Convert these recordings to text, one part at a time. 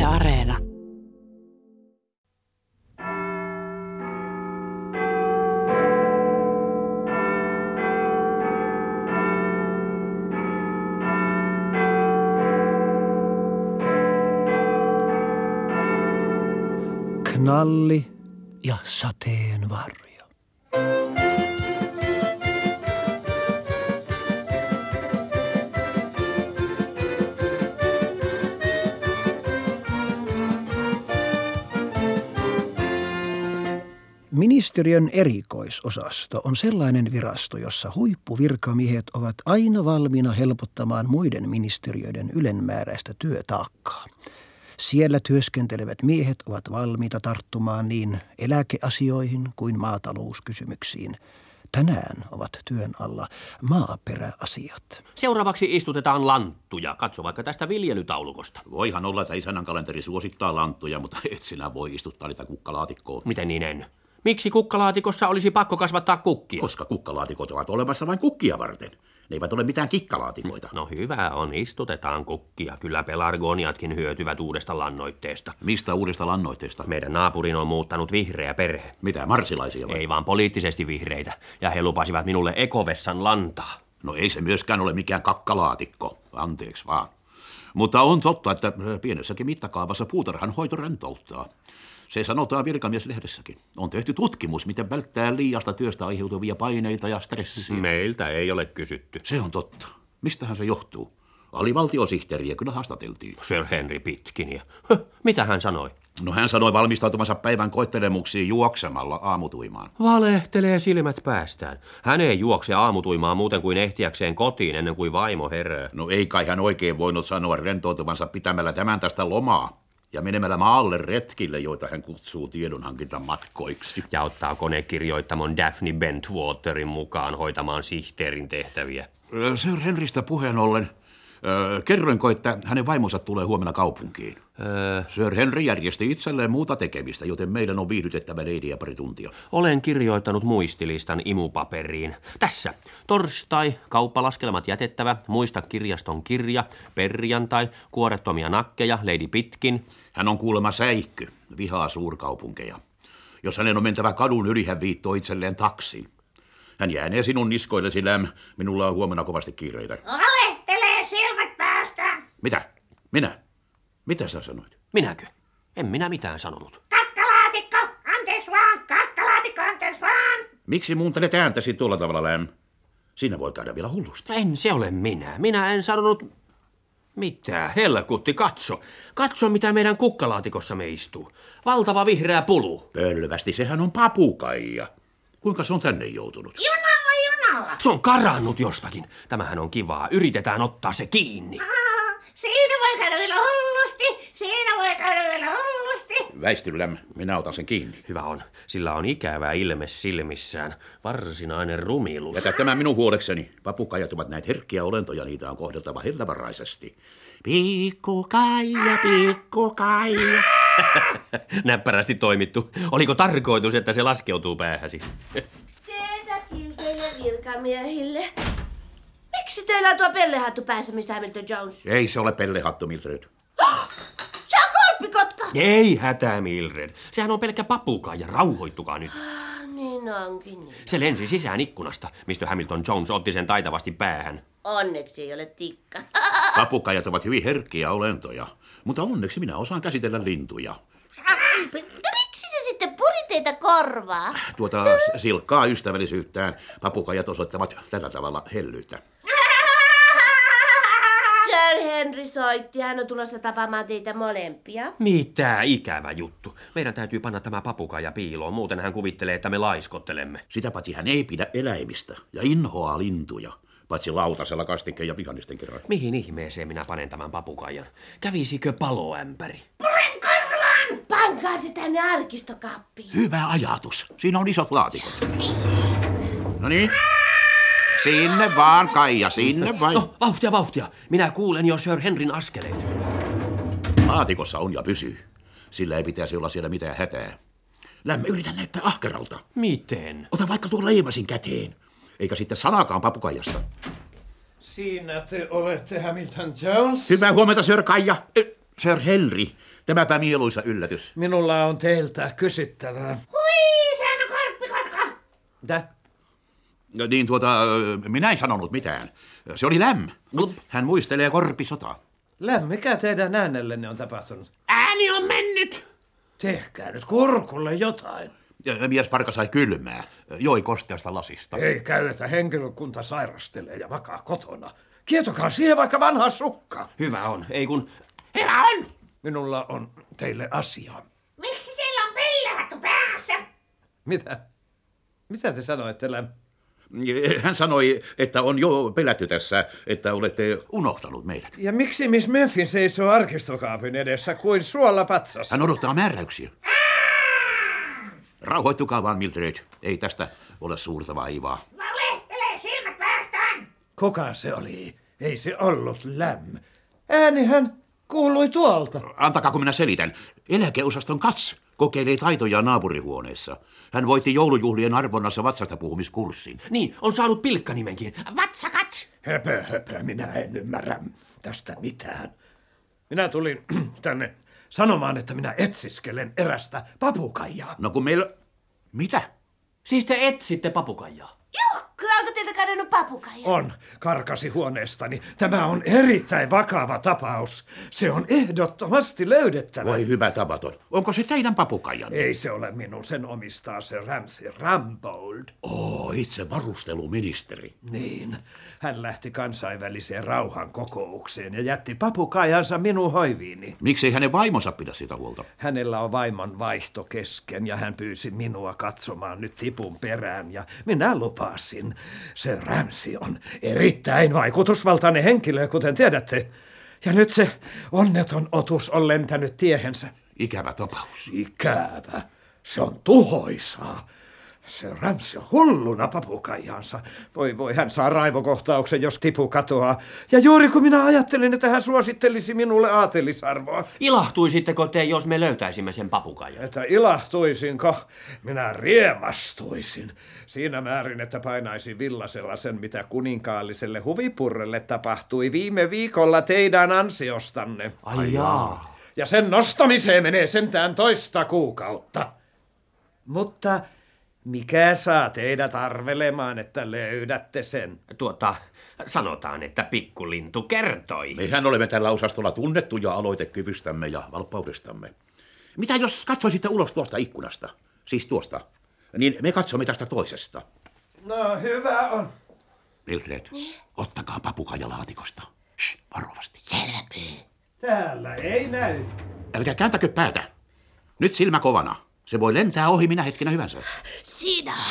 Areena. Knalli ja sateenvarjo. Ministeriön erikoisosasto on sellainen virasto, jossa huippuvirkamiehet ovat aina valmiina helpottamaan muiden ministeriöiden ylenmääräistä työtaakkaa. Siellä työskentelevät miehet ovat valmiita tarttumaan niin eläkeasioihin kuin maatalouskysymyksiin. Tänään ovat työn alla maaperäasiat. Seuraavaksi istutetaan lanttuja. Katso vaikka tästä viljelytaulukosta. Voihan olla, että isännän kalenteri suosittaa lanttuja, mutta et sinä voi istuttaa niitä kukkalaatikkoon. Miten niin en? Miksi kukkalaatikossa olisi pakko kasvattaa kukkia? Koska kukkalaatikot ovat olemassa vain kukkia varten. Ne eivät ole mitään kikkalaatikoita. No hyvä on, istutetaan kukkia. Kyllä pelargoniatkin hyötyvät uudesta lannoitteesta. Mistä uudesta lannoitteesta? Meidän naapurin on muuttanut vihreä perhe. Mitä, marsilaisia vai? Ei vaan poliittisesti vihreitä. Ja he lupasivat minulle ekovessan lantaa. No ei se myöskään ole mikään kakkalaatikko. Anteeksi vaan. Mutta on totta, että pienessäkin mittakaavassa puutarhan hoito rentouttaa. Se sanotaan virkamieslehdessäkin. On tehty tutkimus, miten välttää liiasta työstä aiheutuvia paineita ja stressiä. Meiltä ei ole kysytty. Se on totta. Mistähän se johtuu? Alivaltiosihteeriä kyllä haastateltiin. Sir Henry Pitkinia. Mitä hän sanoi? No hän sanoi valmistautumansa päivän koettelemuksiin juoksemalla aamutuimaan. Valehtelee silmät päästään. Hän ei juokse aamutuimaan muuten kuin ehtiäkseen kotiin ennen kuin vaimo herää. No ei kai hän oikein voinut sanoa rentoutuvansa pitämällä tämän tästä lomaa ja menemällä maalle retkille, joita hän kutsuu tiedonhankintamatkoiksi. Ja ottaa konekirjoittamon Daphne Bentwaterin mukaan hoitamaan sihteerin tehtäviä. Sir Henrystä puheen ollen, kerroinko, että hänen vaimonsa tulee huomenna kaupunkiin? Sir Henry järjesti itselleen muuta tekemistä, joten meidän on viihdytettävä leidiä pari tuntia. Olen kirjoittanut muistilistan imupaperiin. Tässä. Torstai, kauppalaskelmat jätettävä, muista kirjaston kirja, perjantai, kuorettomia nakkeja, Lady Pitkin. Hän on kuulemma säikky, vihaa suurkaupunkeja. Jos hänen on mentävä kadun yli, hän viittoo itselleen taksin. Hän jäänee sinun niskoillesi, Läm. Minulla on huomenna kovasti kiireitä. Valehtelee silmät päästä! Mitä? Minä? Mitä sä sanoit? Minäkö? En minä mitään sanonut. Kakkalaatikko! Anteeksi vaan! Kakkalaatikko! Anteeksi vaan! Miksi muuntelet ääntäsi tuolla tavalla, Läm? Siinä voi käydä vielä hullusti. En se ole minä. Minä en sanonut... Mitä? Helkutti, katso. Katso, mitä meidän kukkalaatikossamme istuu. Valtava vihreä pulu. Pölvästi, sehän on papukaija. Kuinka se on tänne joutunut? Junalla! Se on karannut jostakin. Tämähän on kivaa. Yritetään ottaa se kiinni. Siinä voi käydä vielä hullusti! Siinä voi käydä vielä hullusti! Väisty, Läm. Minä otan sen kiinni. Hyvä on. Sillä on ikävä ilme silmissään. Varsinainen rumilus. Jätä tämä minun huolekseni. Papukaijat ovat näitä herkkiä olentoja. Niitä on kohdeltava hellävaraisesti. Pikkukaija, pikkukaija. Näppärästi toimittu. Oliko tarkoitus, että se laskeutuu päähäsi? Teetäkin teille virkamiehille. Miksi teillä on tuo pellehattu päässä, Mr. Hamilton Jones? Ei se ole pellehattu, Mildred. Se on korppikotka! Ei hätää, Mildred. Sehän on pelkkä papukaija. Rauhoittukaa nyt. Niin onkin niin. Se lensi sisään ikkunasta. Mr. Hamilton Jones otti sen taitavasti päähän. Onneksi ei ole tikka. Papukaijat ovat hyvin herkkiä olentoja, mutta onneksi minä osaan käsitellä lintuja. No miksi se sitten puri teitä korvaa? Tuota silkkaa ystävällisyyttään papukaijat osoittavat tällä tavalla hellyyttä. Sir Henry soitti. Hän on tulossa tapaamaan teitä molempia. Mitä ikävä juttu. Meidän täytyy panna tämä papukaija piiloon, muuten hän kuvittelee, että me laiskottelemme. Sitä paitsi hän ei pidä eläimistä ja inhoaa lintuja, paitsi lautasella kastikkeen ja vihannisten kerran. Mihin ihmeeseen minä panen tämän papukaijan? Kävisikö paloämpäri? Puren korvan! Pankaa se tänne arkistokappiin. Hyvä ajatus. Siinä on isot laatikot. No niin. Sinne vaan, Kaija, sinne vain. No, vauhtia, vauhtia. Minä kuulen jo Sir Henryn askeleet. Laatikossa on ja pysyy. Sillä ei pitäisi olla siellä mitään hätää. Lämmö, yritän näyttää ahkeralta. Miten? Ota vaikka tuon leimasin käteen. Eikä sitten sanakaan papukaijasta. Siinä te olette, Hamilton Jones. Hyvää huomenta, Sir Kaija. Sir Henry. Tämäpä mieluisa yllätys. Minulla on teiltä kysyttävää. Hui, sehän on karppikotka. Mitä? Niin minä en sanonut mitään. Se oli Lämm. Hän muistelee korpisotaa. Mikä teidän äänellenne on tapahtunut? Ääni on mennyt! Tehkää nyt kurkulle jotain. Mies Parka sai kylmää. Joi kosteasta lasista. Ei käy, että henkilökunta sairastelee ja makaa kotona. Kietokaa siihen vaikka vanha sukka. Hyvä on, ei kun... Hyvä on. Minulla on teille asia. Miksi teillä on pellehattu päässä? Mitä? Mitä te sanoitte, Lämm? Hän sanoi, että on jo pelätty tässä, että olette unohtanut meidät. Ja miksi Miss Muffin seisoo arkistokaapin edessä kuin suolapatsas? Hän odottaa määräyksiä. Rauhoittukaa vaan, Mildred. Ei tästä ole suurta vaivaa. Valehtelee silmät päästään. Kuka se oli? Ei se ollut Lämm. Äänihän kuului tuolta. Antakaa, kun minä selitän. Eläkeosaston Kats kokeilee taitojaan naapurihuoneessa. Hän voitti joulujuhlien arvonnassa vatsasta puhumiskurssin. Niin, on saanut pilkkanimenkin. Vatsakats. Höpö, minä en ymmärrä tästä mitään. Minä tulin tänne sanomaan, että minä etsiskelen erästä papukaijaa. No kun meillä... Mitä? Siis te etsitte papukaijaa? Joo, kyllä onko teiltä kadonnut papukaija? On, karkasi huoneestani. Tämä on erittäin vakava tapaus. Se on ehdottomasti löydettävä. Voi hyvä tapaton. Onko se teidän papukaijan? Ei se ole minun, sen omistaa se Ramsay Rambold. Itse varusteluministeri. Niin, hän lähti kansainväliseen rauhan kokoukseen ja jätti papukaijansa minun hoiviini. Miksei hänen vaimonsa pidä sitä huolta? Hänellä on vaimon vaihto kesken ja hän pyysi minua katsomaan nyt tipun perään ja minä lupasin. Se Ramsay on erittäin vaikutusvaltainen henkilö, kuten tiedätte. Ja nyt se onneton otus on lentänyt tiehensä. Ikävä tapaus. Ikävä. Se on tuhoisaa. Se Ramsay on hulluna papukaijansa. Voi, hän saa raivokohtauksen, jos tipu katoaa. Ja juuri kun minä ajattelin, että hän suosittelisi minulle aatelisarvoa. Ilahtuisitteko te, jos me löytäisimme sen papukaijan? Että ilahtuisinko? Minä riemastuisin. Siinä määrin, että painaisin villasella sen, mitä kuninkaalliselle huvipurrelle tapahtui viime viikolla teidän ansiostanne. Ai jaa. Ja sen nostamiseen menee sentään 2 kuukautta. Mutta mikä saa teidät arvelemaan, että löydätte sen? Sanotaan, että pikkulintu kertoi. Mehän olemme tällä osastolla tunnettuja aloitekyvystämme ja valppaudestamme. Mitä jos katsoisitte ulos tuosta ikkunasta? Siis tuosta. Niin me katsomme tästä toisesta. No hyvä on. Mildred, ottakaa papukaija laatikosta. Shh, varovasti. Selvä pyy. Täällä ei näy. Älkää kääntäkö päätä. Nyt silmä kovana. Se voi lentää ohi minä hetkenä hyvänsä. Siinä on.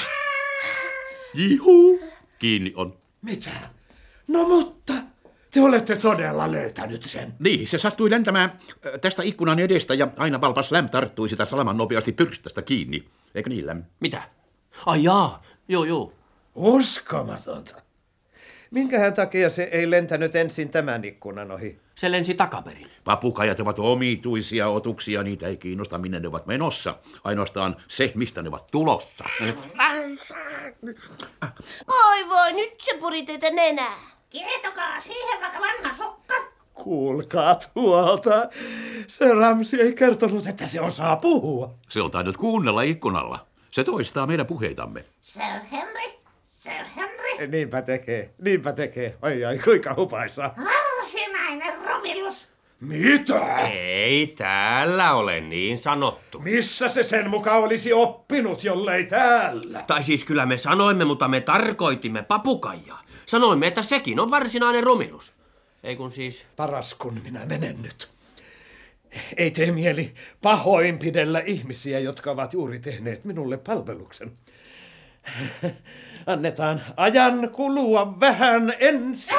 Juhu, kiinni on. Mitä? No mutta, te olette todella löytänyt sen. Niin, se sattui lentämään tästä ikkunan edestä ja aina valpas Lämm tarttui sitä salaman nopeasti pyrstästä kiinni. Eikö niin, Lämm? Mitä? Ai jaa, joo. Uskomatonta. Minkähän takia se ei lentänyt ensin tämän ikkunan ohi? Se lensi takaperin. Papukajat ovat omituisia otuksia, niitä ei kiinnosta, minne ne ovat menossa. Ainoastaan se, mistä ne ovat tulossa. Voi, nyt se puri teitä nenää. Kietokaa siihen vaikka vanha sukka. Kuulkaa tuolta. Se Ramsay ei kertonut, että se osaa puhua. Se on tainnut kuunnella ikkunalla. Se toistaa meidän puheitamme. Sir Henry. Niinpä tekee. Ai, kuinka hupaisaa. Varsinainen Romilus. Mitä? Ei täällä ole niin sanottu. Missä se sen mukaan olisi oppinut, jollei täällä? Tai siis kyllä me sanoimme, mutta me tarkoitimme papukaijaa. Sanoimme, että sekin on varsinainen Romilus. Ei kun siis... Paras kun minä menen nyt. Ei tee mieli pahoinpidellä ihmisiä, jotka ovat juuri tehneet minulle palveluksen. Annetaan ajan kulua vähän ensin.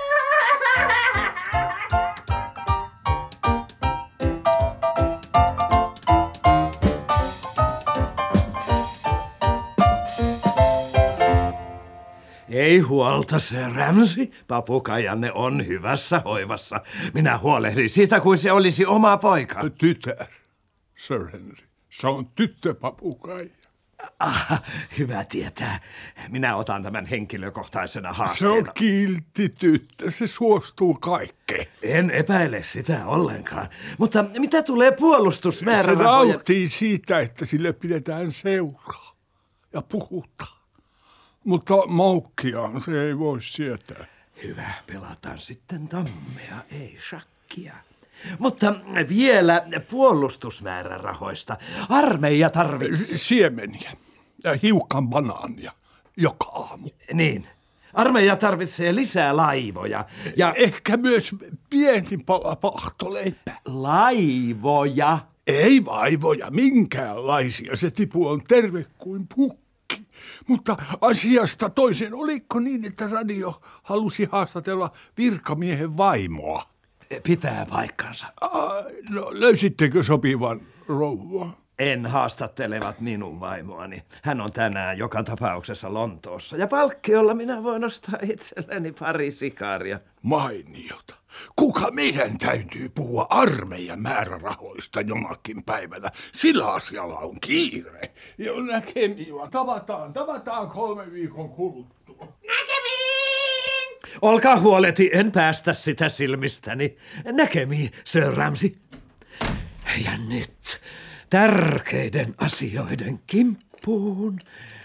Ei huolta, se Ramsay. Papukaijanne on hyvässä hoivassa. Minä huolehdin siitä, kuin se olisi oma poika. Tytär, Sir Henry. Se on tyttöpapukaija. Hyvä tietää. Minä otan tämän henkilökohtaisena Se haasteena. on kiltti tyttö, se suostuu kaikkeen. En epäile sitä ollenkaan. Mutta mitä tulee Se puolustusmäärärahojen... nauttii siitä, että sille pidetään seuraa ja puhutaan. Mutta moukkiaan se ei voi sietää. Hyvä, pelataan sitten tammea, ei shakkia. Mutta vielä puolustusmäärärahoista. Armeija tarvitsee... Siemeniä ja hiukan banaania joka aamu. Niin. Armeija tarvitsee lisää laivoja. Ja Ehkä myös pieni pala pahtoleipää. laivoja? Ei vaivoja minkäänlaisia, se Tipu on terve kuin pukki. Mutta asiasta toisen, oliko niin, että radio halusi haastatella virkamiehen vaimoa? Pitää paikkansa. No, löysittekö sopivan rouvaa? En haastattelevat minun vaimoani. Hän on tänään joka tapauksessa Lontoossa. Ja palkkiolla minä voin ostaa itselleni pari sikaria. Mainiota. Kuka meidän täytyy puhua armeijan määrärahoista jonakin päivänä? Sillä asialla on kiire. Ja näkemiin. Tavataan 3 viikon kuluttua. Näkemiin! Olkaa huoleti, en päästä sitä silmistäni. Näkemiin, Sir Ramsay. Ja nyt tärkeiden asioiden kimppuun.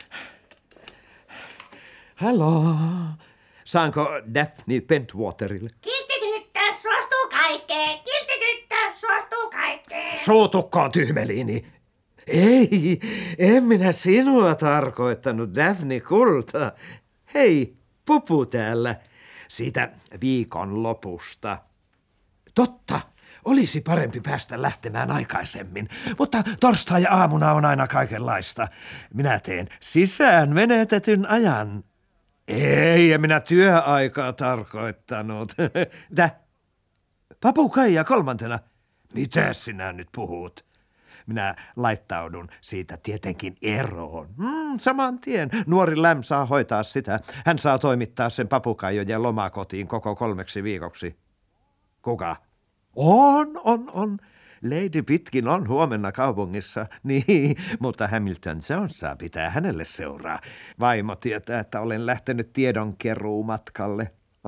Haloo. Saanko Daphne Pentwaterille? Kiltti tyttö suostuu kaikkeen. Kiltti tyttö suostuu kaikkeen. Suutukkoon, tyhmeliini. Ei, en minä sinua tarkoittanut, Daphne kulta. Hei, Pupu täällä. Siitä viikon lopusta. Totta, olisi parempi päästä lähtemään aikaisemmin, mutta torstai-aamuna on aina kaikenlaista. Minä teen sisään menetetyn ajan. Ei, en minä työaikaa tarkoittanut. Papukaija 3. Mitä sinä nyt puhut? Minä laittaudun siitä tietenkin eroon. Saman tien. Nuori Läm saa hoitaa sitä. Hän saa toimittaa sen papukaijojen lomakotiin koko 3 viikoksi. Kuka? On. Lady Pitkin on huomenna kaupungissa. Niin, mutta Hamilton Jones saa pitää hänelle seuraa. Vaimo tietää, että olen lähtenyt tiedonkeruumatkalle.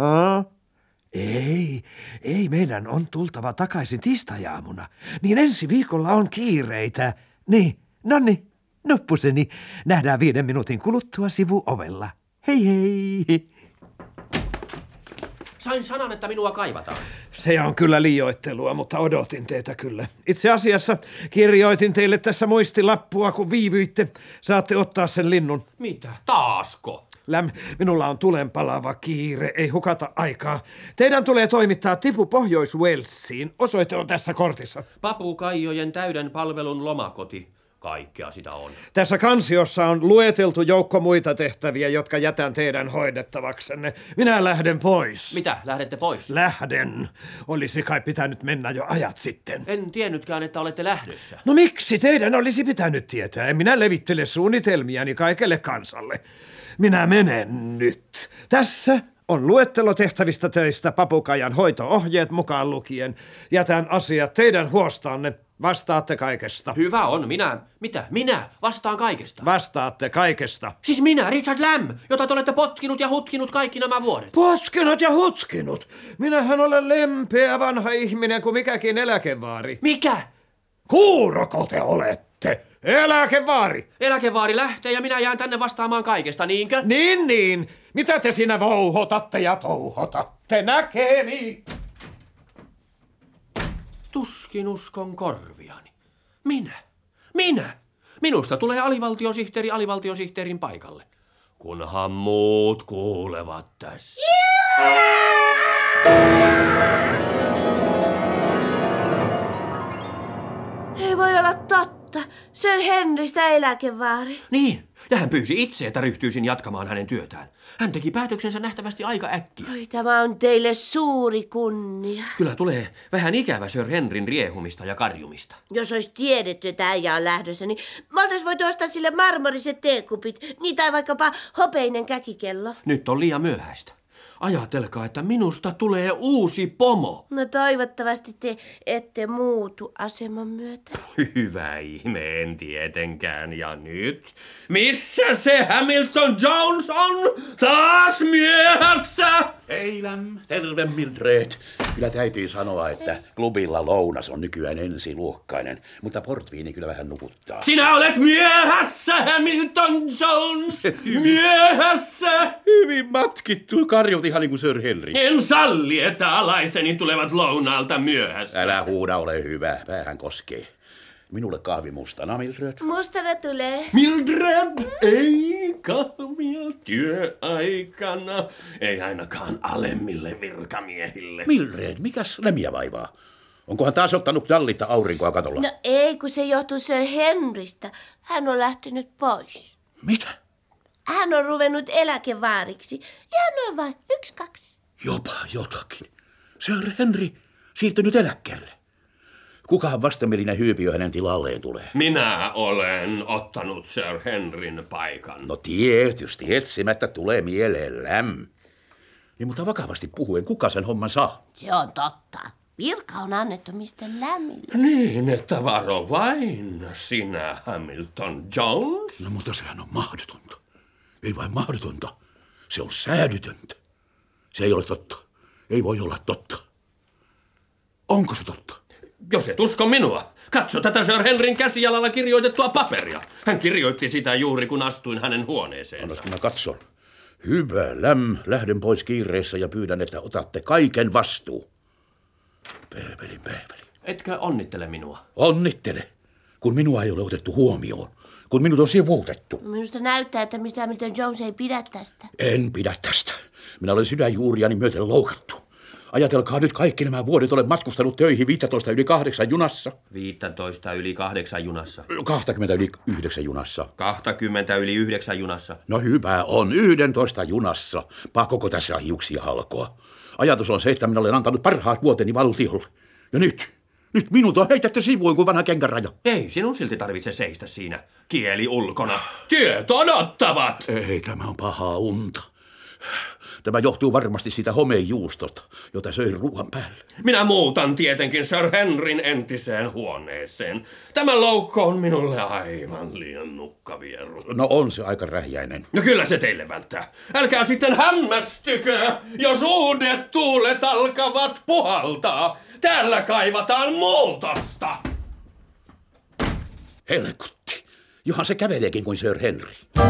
Ei, meidän on tultava takaisin tiistai-aamuna. Niin ensi viikolla on kiireitä. Niin, nonni, nuppuseni. Nähdään 5 minuutin kuluttua sivuovella. Hei. Sain sanan, että minua kaivataan. Se on kyllä liioittelua, mutta odotin teitä kyllä. Itse asiassa kirjoitin teille tässä muistilappua, kun viivyitte. Saatte ottaa sen linnun. Mitä? Taasko? Läm, minulla on tulenpalava kiire, ei hukata aikaa. Teidän tulee toimittaa Tipu Pohjois-Walesiin. Osoite on tässä kortissa. Papukaijojen täyden palvelun lomakoti. Kaikkea sitä on. Tässä kansiossa on lueteltu joukko muita tehtäviä, jotka jätän teidän hoidettavaksenne. Minä lähden pois. Mitä? Lähdette pois? Lähden. Olisi kai pitänyt mennä jo ajat sitten. En tiennytkään, että olette lähdössä. No miksi teidän olisi pitänyt tietää? En minä levittele suunnitelmiani kaikelle kansalle. Minä menen nyt. Tässä on luettelo tehtävistä töistä, papukaijan hoito-ohjeet mukaan lukien. Jätän asiat teidän huostaanne. Vastaatte kaikesta. Hyvä on, minä. Mitä? Minä vastaan kaikesta. Vastaatte kaikesta. Siis minä, Richard Lamb, jota te olette potkinut ja hutkinut kaikki nämä vuodet. Potkinut ja hutkinut? Minähän olen lempeä vanha ihminen kuin mikäkin eläkevaari. Mikä? Kuuroko te olette? Eläkevaari. Eläkevaari lähtee ja minä jään tänne vastaamaan kaikesta, niinkö? Niin. Mitä te siinä vouhotatte ja touhotatte? Näkemiin. Tuskin uskon korviani. Minä. Minusta tulee alivaltiosihteeri alivaltiosihteerin paikalle. Kunhan muut kuulevat tässä. Ei voi olla totta. Sir Henrystä eläkevaari. Niin, ja hän pyysi itse, että ryhtyisin jatkamaan hänen työtään. Hän teki päätöksensä nähtävästi aika äkkiä. Oi, tämä on teille suuri kunnia. Kyllä tulee vähän ikävä Sir Henryn riehumista ja karjumista. Jos olisi tiedetty, että äijä on lähdössä, niin me oltais voitu ostaa sille marmoriset teekupit, niin tai vaikkapa hopeinen käkikello. Nyt on liian myöhäistä. Ajatelkaa, että minusta tulee uusi pomo. No toivottavasti te ette muutu aseman myötä. Hyvä ihme, en tietenkään. Ja nyt? Missä se Hamilton Jones on? Taas myöhässä! Hei Läm, terve Mildred. Kyllä täytyy sanoa, että klubilla lounas on nykyään ensiluokkainen, mutta portviini kyllä vähän nukuttaa. Sinä olet myöhässä, Hamilton Jones! Myöhässä! Hyvin matkittu, karjut ihan niin kuin Sir Henry. En salli, että alaiseni tulevat lounaalta myöhässä. Älä huuda, ole hyvä, päähän koskee. Minulle kahvi mustana, Mildred. Mustana tulee. Mildred, ei kahvia työaikana, ei ainakaan alemmille virkamiehille. Mildred, mikäs Lämiä vaivaa? Onkohan taas ottanut nallita aurinkoa katolla? No ei, kun se johtuu Sir Henrystä. Hän on lähtenyt pois. Mitä? Hän on ruvennut eläkevaariksi. Ihan noin vain, 1-2. Jopa jotakin. Sir Henry siirtynyt eläkkeelle. Kukahan vastenmielinen hyypiö hänen tilalleen tulee? Minä olen ottanut Sir Henryn paikan. No tietysti, etsimättä tulee mieleen Läm. Niin, mutta vakavasti puhuen, kuka sen homman saa? Se on totta. Virka on annettu Mr. Lämmille. Niin, että varo vain sinä, Hamilton Jones. No mutta sehän on mahdotonta. Ei vain mahdotonta, se on säädytöntä. Se ei ole totta. Ei voi olla totta. Onko se totta? Jos et usko minua, katso tätä Sir Henryn käsijalalla kirjoitettua paperia. Hän kirjoitti sitä juuri kun astuin hänen huoneeseensa. Annas, mä katson. Hyvä Läm, lähden pois kiireessä ja pyydän, että otatte kaiken vastuu. Päiveli. Etkö onnittele minua? Onnittele, kun minua ei ole otettu huomioon, kun minut on sivuutettu. Minusta näyttää, että Mr. Hamilton Jones ei pidä tästä. En pidä tästä. Minä olen sydänjuuriani myöten loukattu. Ajatelkaa nyt, kaikki nämä vuodet olen matkustanut töihin 15 yli 8 junassa. 15 yli 8 junassa. 20 yli 9 junassa. 20 yli 9 junassa. No hyvä on, 11 junassa. Pakoko tässä hiuksia halkoa. Ajatus on se, että minä olen antanut parhaat vuoteni valtiolle. Ja nyt minut on heitetty sivuun kuin vanha kenkäraja. Ei sinun silti tarvitse seistä siinä. Kieli ulkona. Työt odottavat. Ei, tämä on pahaa unta. Tämä johtuu varmasti siitä homejuustosta, jota söin ruoan päälle. Minä muutan tietenkin Sir Henryn entiseen huoneeseen. Tämä loukko on minulle aivan liian nukkavieru. No on se aika rähjäinen. No kyllä se teille välttää. Älkää sitten hämmästykö, jos uudet tuulet alkavat puhaltaa. Täällä kaivataan muutosta. Helkutti. Johan se käveleekin kuin Sir Henry.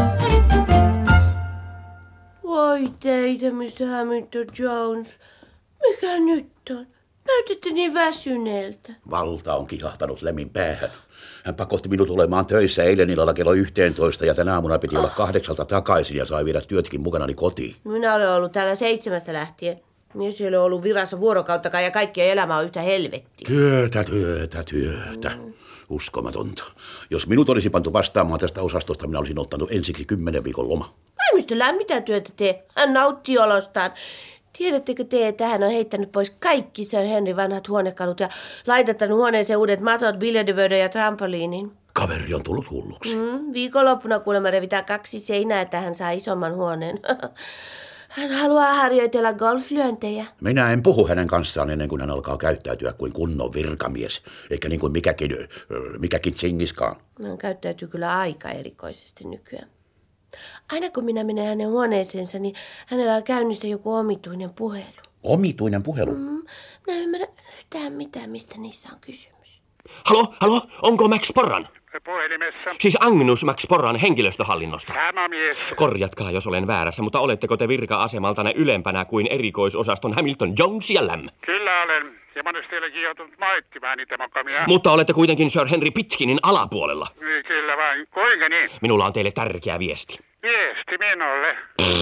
Voi teitä, Mr. Hamilton Jones. Mikä nyt on? Näytätte niin väsyneeltä. Valta on kihahtanut Lämin päähän. Hän pakotti minut olemaan töissä eilen illalla kello 11 ja tänä aamuna piti olla 8 takaisin ja sai viedä työtkin mukanani kotiin. Minä olen ollut täällä 7 lähtien. Mies ei ole ollut virassa vuorokauttakaan ja kaikkien elämä on yhtä helvettiä. Työtä. Uskomatonta. Jos minut olisi pantu vastaamaan tästä osastosta, minä olisin ottanut ensiksi 10 viikon loma. Ei Mr. Lämm mitä työtä tee. Hän nauttii olostaan. Tiedättekö te, että hän on heittänyt pois kaikki Sir Henry vanhat huonekalut ja laitettanut huoneeseen uudet matot, biljardipöydän ja trampoliinin? Kaveri on tullut hulluksi. Viikonloppuna kuulemma revitään 2 seinää, että hän saa isomman huoneen. Hän haluaa harjoitella golflyöntejä. Minä en puhu hänen kanssaan ennen kuin hän alkaa käyttäytyä kuin kunnon virkamies, eikä niin kuin mikäkin tsingiskaan. Hän käyttäytyy kyllä aika erikoisesti nykyään. Aina kun minä menen hänen huoneeseensa, niin hänellä on käynnissä joku omituinen puhelu. Omituinen puhelu? Minä en ymmärrä yhtään mitään, mistä niissä on kysymys. Halo, onko Max Porran? Puhelimessa. Siis Agnus Max Porran henkilöstöhallinnosta. Sama mies. Korjatkaa, jos olen väärässä, mutta oletteko te virka-asemaltanne ylempänä kuin erikoisosaston Hamilton Jones ja Lämm? Kyllä olen. Ja monesti teillekin joutunut maittimaan niitä mokamia. Mutta olette kuitenkin Sir Henry Pitkinin alapuolella. Kyllä vain. Kuinka niin? Minulla on teille tärkeä viesti. Viesti minulle.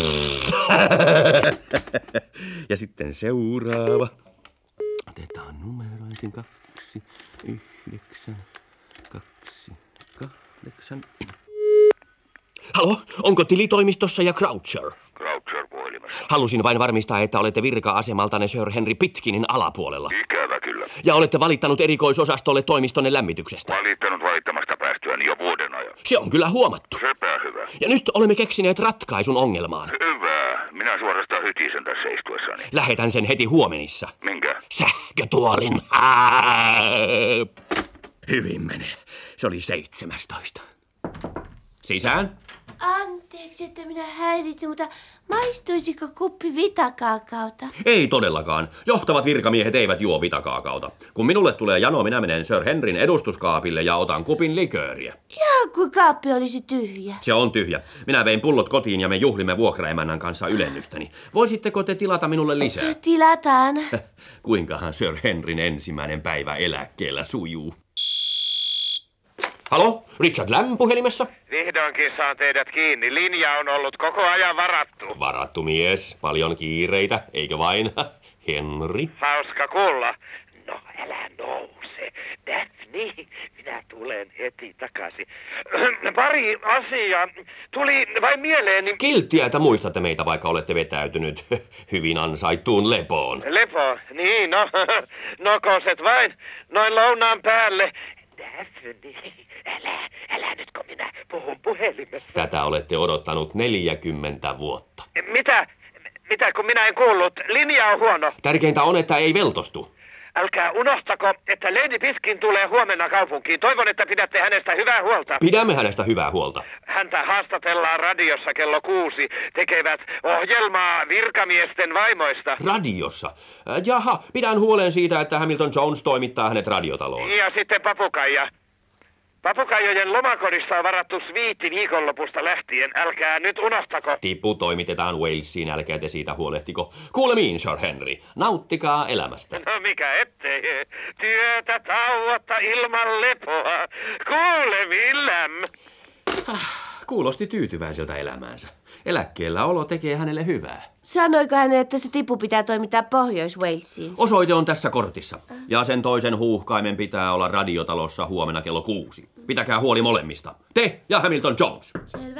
Ja sitten seuraava. Otetaan numeroitin 2, 9, 2, 8. Halo, onko tilitoimistossa ja Croucher? Croucher puhelimessa. Halusin vain varmistaa, että olette virka-asemaltanne Sir Henry Pitkinin alapuolella. Ikävä kyllä. Ja olette valittanut erikoisosastolle toimistonne lämmityksestä. Valittanut valittamasta päästyäni jo vuoden ajan. Se on kyllä huomattu. Sepä hyvä. Ja nyt olemme keksineet ratkaisun ongelmaan. Hyvä. Minä suorastaan hytisen tässä istuessani. Lähetän sen heti huomenissa. Minkä? Sähkötuolin. Hyvin menee. Se oli 17. Sisään. Anteeksi, että minä häiritsin, mutta maistuisiko kuppi vitakaakaota? Ei todellakaan. Johtavat virkamiehet eivät juo vitakaakaota. Kun minulle tulee jano, minä menen Sir Henryn edustuskaapille ja otan kupin likööriä. Ihan kuin kaappi olisi tyhjä. Se on tyhjä. Minä vein pullot kotiin ja me juhlimme vuokraemännän kanssa ylennystäni. Voisitteko te tilata minulle lisää? Tilataan. Kuinkahan Sir Henryn ensimmäinen päivä eläkkeellä sujuu? Halo, Richard Lamb puhelimessa? Vihdoinkin saan teidät kiinni. Linja on ollut koko ajan varattu. Varattu mies, paljon kiireitä, eikö vain? Henry? Hauska kuulla. No, älä nouse. Daphne, minä tulen heti takaisin. Pari asiaa tuli vain mieleeni. Kilttiä, että muistatte meitä, vaikka olette vetäytynyt hyvin ansaittuun lepoon. Lepo? Niin, no. Nokoset vain. Noin lounaan päälle. Daphne, älä nyt, kun minä puhun puhelimessa. Tätä olette odottanut 40 vuotta. Mitä, kun minä en kuullut? Linja on huono. Tärkeintä on, että ei veltostu. Älkää unohtako, että Lady Piskin tulee huomenna kaupunkiin. Toivon, että pidätte hänestä hyvää huolta. Pidämme hänestä hyvää huolta. Häntä haastatellaan radiossa kello 6. Tekevät ohjelmaa virkamiesten vaimoista. Radiossa? Jaha, pidän huolen siitä, että Hamilton Jones toimittaa hänet radiotaloon. Ja sitten papukaija. Papukaijojen lomakodissa on varattu sviitti viikonlopusta lähtien. Älkää nyt unohtako. Tipu toimitetaan Walesiin, älkää te siitä huolehtiko. Kuulemiin, Sir Henry. Nauttikaa elämästä. No mikä ettei. Työtä tauotta ilman lepoa. Kuulemiin, Lamb. Kuulosti tyytyväiseltä elämäänsä. Eläkkeellä olo tekee hänelle hyvää. Sanoiko hän, että se tipu pitää toimittaa Pohjois-Walesiin? Osoite on tässä kortissa. Ja sen toisen huuhkaimen pitää olla radiotalossa huomenna kello 6. Pitäkää huoli molemmista. Te ja Hamilton Jones. Selvä.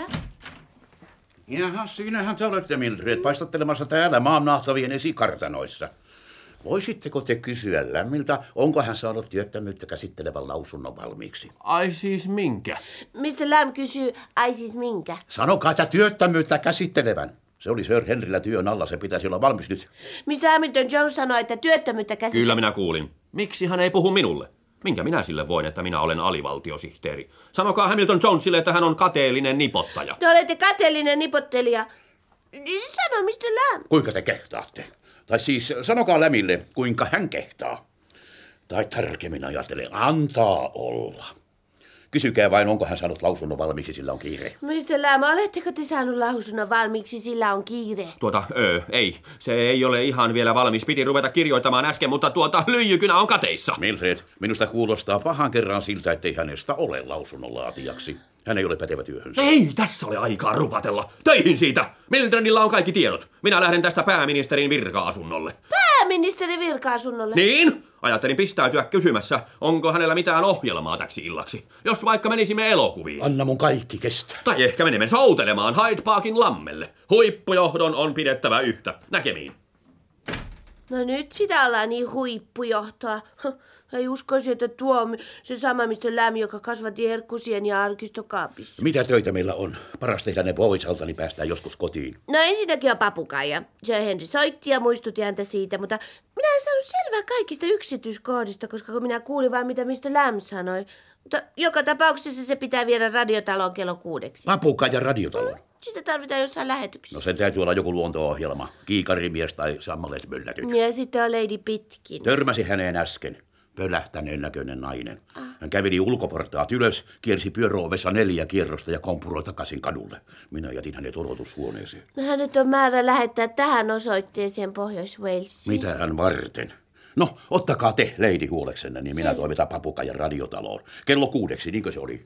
Jaha, siinähän te olette, Mildred, paistattelemassa täällä maannahtavien esikartanoissa. Voisitteko te kysyä Lämmiltä, onko hän saanut työttömyyttä käsittelevän lausunnon valmiiksi? Ai siis minkä? Mr. Lamb kysyy, ai siis minkä? Sanokaa, että työttömyyttä käsittelevän. Se oli Sir Henryllä työn alla, se pitäisi olla valmis nyt. Mr. Hamilton Jones sanoi, että työttömyyttä Kyllä minä kuulin. Miksi hän ei puhu minulle? Minkä minä sille voin, että minä olen alivaltiosihteeri? Sanokaa Hamilton Jonesille, että hän on kateellinen nipottaja. Te olette kateellinen nipottelija. Sano, Mr. Lamb. Kuinka te kehtaatte? Tai siis sanokaa Lämille, kuinka hän kehtaa. Tai tarkemmin ajatellen, antaa olla. Kysykää vain, onko hän saanut lausunnon valmiiksi, sillä on kiire. Mr. Lamb, oletteko te saanut lausunnon valmiiksi, sillä on kiire? Ei. Se ei ole ihan vielä valmis. Piti ruveta kirjoittamaan äsken, mutta lyijykynä on kateissa. Mildred, minusta kuulostaa pahan kerran siltä, ettei hänestä ole lausunnonlaatijaksi. Hän ei ole pätevä työhönsä. Ei tässä ole aikaa rupatella. Töihin siitä! Mildredillä on kaikki tiedot. Minä lähden tästä pääministerin virka-asunnolle. Pääministerin virka-asunnolle? Niin? Ajattelin pistäytyä kysymässä, onko hänellä mitään ohjelmaa täksi illaksi. Jos vaikka menisimme elokuviin. Anna mun kaikki kestää. Tai ehkä menemme soutelemaan Hyde Parkin lammelle. Huippujohdon on pidettävä yhtä. Näkemiin. No nyt sitä ollaan niin huippujohtoa. Ei uskoisi, että tuo se sama Mr. Lamb, joka kasvatti herkkusien ja arkistokaapissa. Mitä töitä meillä on? Paras tehdä ne pois alta, niin päästään joskus kotiin. No ensinnäkin on papukaija. Sir Henry soitti ja muistutti häntä siitä, mutta minä en saanut selvää kaikista yksityiskohdista, koska kun minä kuulin vain mitä Mr. Lamb sanoi. Mutta joka tapauksessa se pitää viedä radiotaloon kello 6. Papukaija radiotaloon. Sitä tarvitaan jossain lähetyksessä. No sen täytyy olla joku luonto-ohjelma. Kiikarimies tai sammalesmyllätyt. Ja sitten on Lady Pitkin. Törmäsi häneen äsken. Pölähtäneen näköinen nainen. Hän käveli ulkoportaat ylös, kiersi pyöröovessa 4 kierrosta ja kompuroi takaisin kadulle. Minä jätin hänet odotushuoneeseen. Hänet on määrä lähettää tähän osoitteeseen Pohjois-Walesiin. Mitä hän varten? No, ottakaa te, Lady, huoleksenne, niin minä toimitan Papukajan radiotaloon. Kello 6, niinkö se oli?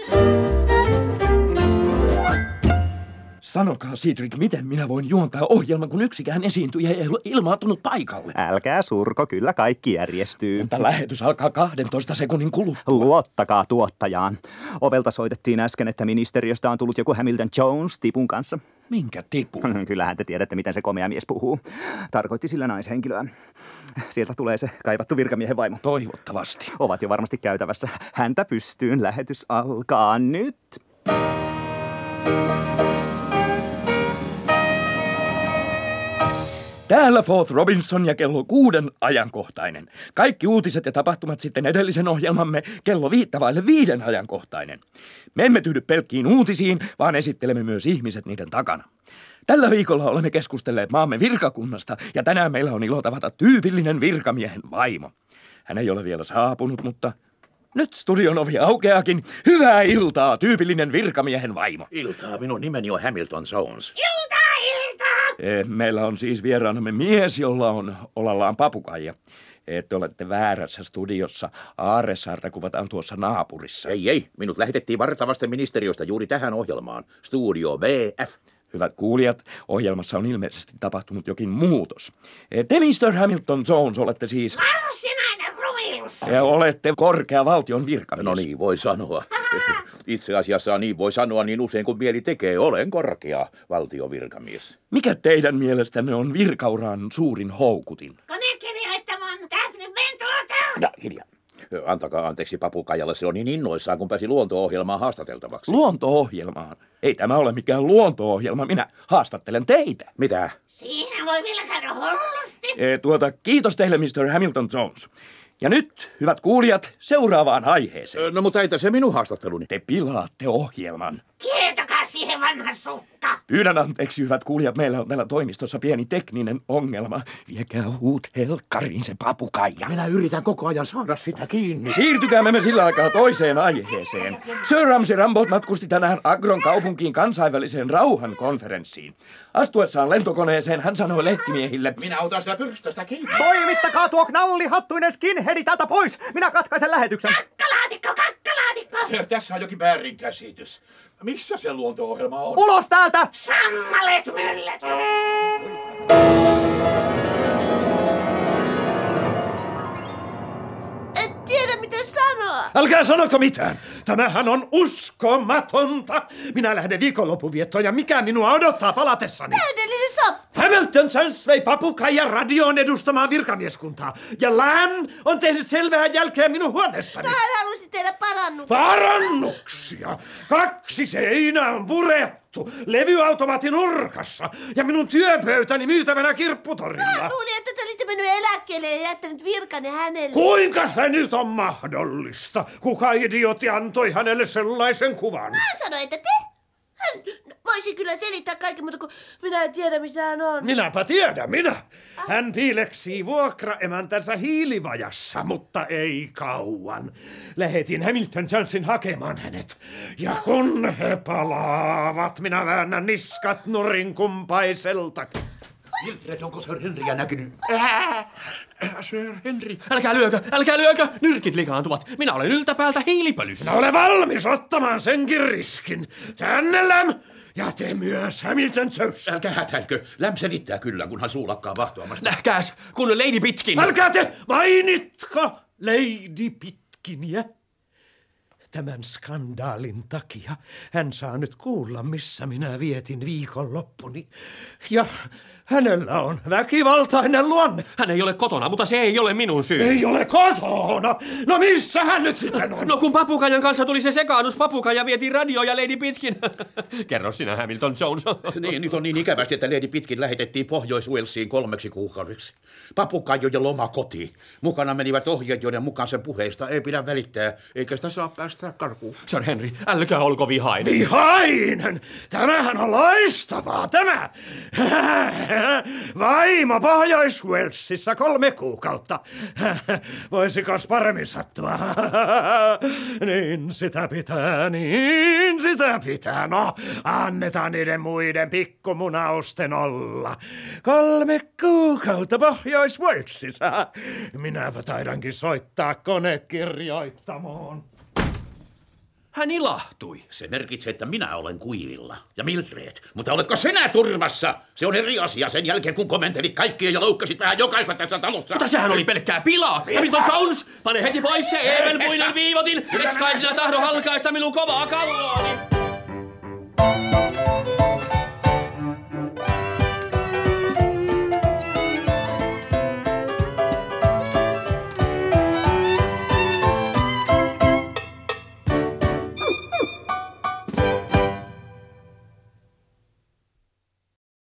Sanokaa, Cedric, miten minä voin juontaa ohjelman, kun yksikään esiintyjä ei ole ilmaantunut paikalle? Älkää surko, kyllä kaikki järjestyy. Mutta lähetys alkaa 12 sekunnin kuluttua. Luottakaa tuottajaan. Ovelta soitettiin äsken, että ministeriöstä on tullut joku Hamilton Jones tipun kanssa. Minkä tipu? Kyllähän te tiedätte, miten se komea mies puhuu. Tarkoitti sillä naishenkilöä. Sieltä tulee se kaivattu virkamiehen vaimo. Toivottavasti. Ovat jo varmasti käytävässä. Häntä pystyyn, lähetys alkaa nyt. Täällä Forth Robinson ja kello 6 ajankohtainen. Kaikki uutiset ja tapahtumat sitten edellisen ohjelmamme kello 5 ajankohtainen. Me emme tyydy pelkkiin uutisiin, vaan esittelemme myös ihmiset niiden takana. Tällä viikolla olemme keskustelleet maamme virkakunnasta ja tänään meillä on ilo tavata tyypillinen virkamiehen vaimo. Hän ei ole vielä saapunut, mutta nyt studion ovi aukeakin. Hyvää iltaa, tyypillinen virkamiehen vaimo. Iltaa, minun nimeni on Hamilton Jones. Iltaa! Meillä on siis vieraanamme mies, jolla on olallaan papukaija. Te olette väärässä studiossa. Aarresaarta kuvataan tuossa naapurissa. Ei. Minut lähetettiin vartavasta ministeriöstä juuri tähän ohjelmaan. Studio BF. Hyvät kuulijat, ohjelmassa on ilmeisesti tapahtunut jokin muutos. Te, Mr. Hamilton Jones, olette siis... Varsinainen rumiilus! Olette korkea valtion virkamies. No niin, voi sanoa. Itse asiassa niin voi sanoa niin usein kuin mieli tekee. Olen korkea valtiovirkamies. Mikä teidän mielestänne on virkauran suurin houkutin? Konekirjoittamaan Daphne Ventuota! No, hiljaa. Antakaa anteeksi papukaijalle, se on niin innoissaan, kun pääsi luonto-ohjelmaan haastateltavaksi. Luonto-ohjelmaan? Ei tämä ole mikään luonto-ohjelma, minä haastattelen teitä. Mitä? Siinä voi vielä käydä hullusti. Kiitos teille, Mr. Hamilton Jones. Ja nyt, hyvät kuulijat, seuraavaan aiheeseen. No mutta entä se minun haastatteluni? Te pilaatte ohjelman. Kieltäkää siihen vanha sukka. Pyydän anteeksi, hyvät kuulijat, meillä on täällä toimistossa pieni tekninen ongelma. Viekää huut helkkariin se papukaija. Minä yritän koko ajan saada sitä kiinni. Siirtykäämme me sillä aikaa toiseen aiheeseen. Sir Ramsay Rambold matkusti tänään Agron kaupunkiin kansainväliseen rauhankonferenssiin. Astuessaan lentokoneeseen hän sanoi lehtimiehille: Minä otan sitä pyrstöstä kiinni. Toimittakaa tuo knallihattuinen skinheadi täältä pois. Minä katkaisen lähetyksen. Kakkalaatikko! Tässä on jokin väärinkäsitys. Missä se luonto-ohjelma on? Ulos täältä! Sammalet myllet! En tiedä, mitä sanoa. Älkää sanoko mitään. Tämähän on uskomatonta. Minä lähden viikonloppuviettoon ja mikä minua odottaa palatessani? Täydellinen soppa. Hamilton Jones vei papukaijan radioon edustamaan virkamieskuntaa. Ja Lan on tehnyt selvää jälkeä minun huoneestani. Hän halusi tehdä parannuksia. Parannuksia? 2 seinää on purettu. Levyautomaatin nurkassa ja minun työpöytäni myytävänä kirpputorilla. Mä luulin, että te olitte mennyt eläkkeelle ja jättänyt virkanne hänelle. Kuinka se nyt on mahdollista? Kuka idiootti antoi hänelle sellaisen kuvan? Mä sanoin, että te. Hän voisi kyllä selittää kaiken, mutta kun minä en tiedä, missä hän on. Minäpä tiedän, minä. Hän piileksii vuokraemäntänsä hiilivajassa, mutta ei kauan. Lähetin Hamilton Jonesin hakemaan hänet. Ja kun he palaavat, minä väännän niskat nurin kumpaiselta. Mildred, onko Sir Henryä näkynyt? Sir Henry. Älkää lyökö! Nyrkit likaantuvat. Minä olen yltäpäältä hiilipölyssä. Minä olen valmis ottamaan senkin riskin. Tänne, Läm! Ja te myös, Hamilton Jones. Älkää hätäilkö. Läm selittää kyllä, kunhan suu lakkaa vahtoamasta. Nähkääs, kun Lady Pitkin... Älkää te mainitko Lady Pitkiniä. Tämän skandaalin takia hän saa nyt kuulla, missä minä vietin viikonloppuni. Ja hänellä on väkivaltainen luonne. Hän ei ole kotona, mutta se ei ole minun syy. Ei ole kotona? No missä hän nyt sitten on? No kun papukaijan kanssa tuli se sekaannus, papukaija vietiin radio ja Lady Pitkin. Kerro sinä, Hamilton Jones. Niin, nyt on niin ikävästi, että Lady Pitkin lähetettiin Pohjois-Walesiin 3 kuukaudeksi. Papukaijojen loma kotiin. Mukana menivät ohjeet, joiden mukaan sen puheista ei pidä välittää, eikä sitä saa päästä karkuun. Sir Henry, älkää olko vihainen. Vihainen? Tämähän on loistavaa, tämä! Vaimo Pohjois-Walesissa 3 kuukautta. Voisikos paremmin sattua? Niin sitä pitää. No, annetaan niiden muiden pikkumunausten olla. 3 kuukautta Pohjois-Walesissa. Minäpä taidankin soittaa konekirjoittamoon. Hän ilahtui. Se merkitsee, että minä olen kuivilla. Ja Mildred. Mutta oletko sinä turvassa? Se on eri asia sen jälkeen, kun komentelit kaikkia ja loukkasit vähän jokaista tässä talossa. Mutta sehän oli pelkkää pilaa. Hamilton Jones, pane heti pois se Eevel muinen viivotin. Etkai sinä tahdo halkaista minun kovaa kalloani.